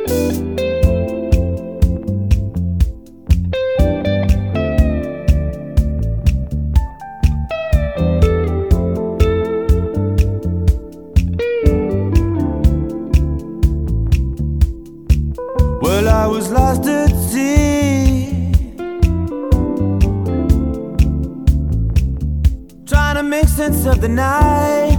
Well, I was lost at sea, trying to make sense of the night.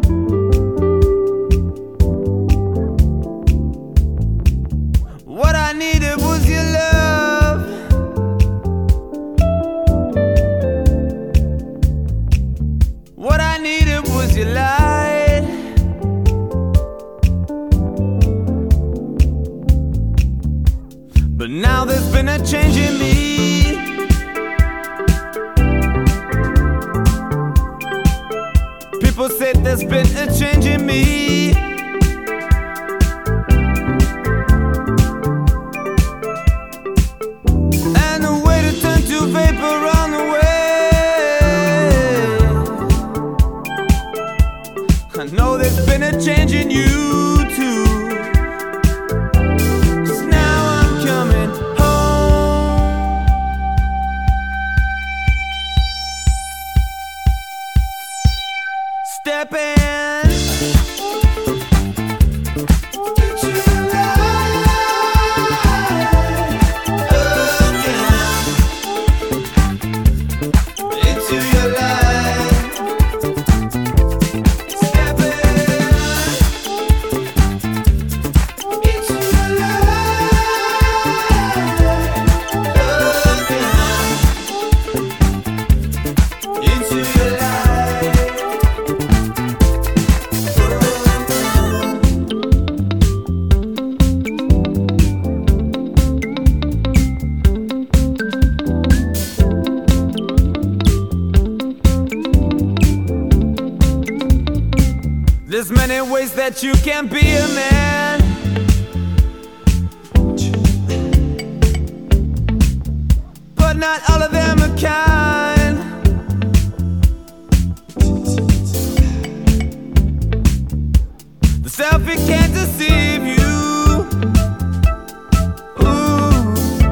What I needed was your love. What I needed was your light. But now there's been a change in me. People say there's been a change in me. And the way to turn to vapor on the way. I know there's been a change in you too. Step in. There's many ways that you can be a man, but not all of them are kind. The selfie can't deceive you. Ooh.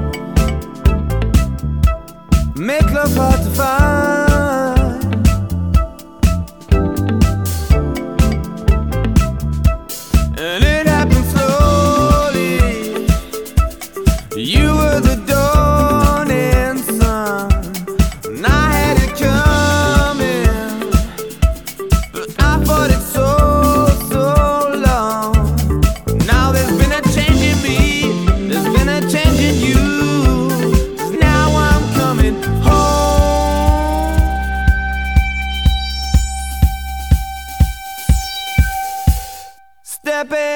Make love hard to find. And it happened slowly. You were the dawning sun, and I had it coming, but I fought it so long. Now there's been a change in me, there's been a change in you. 'Cause now I'm coming home. Step in.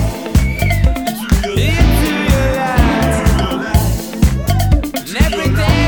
Every day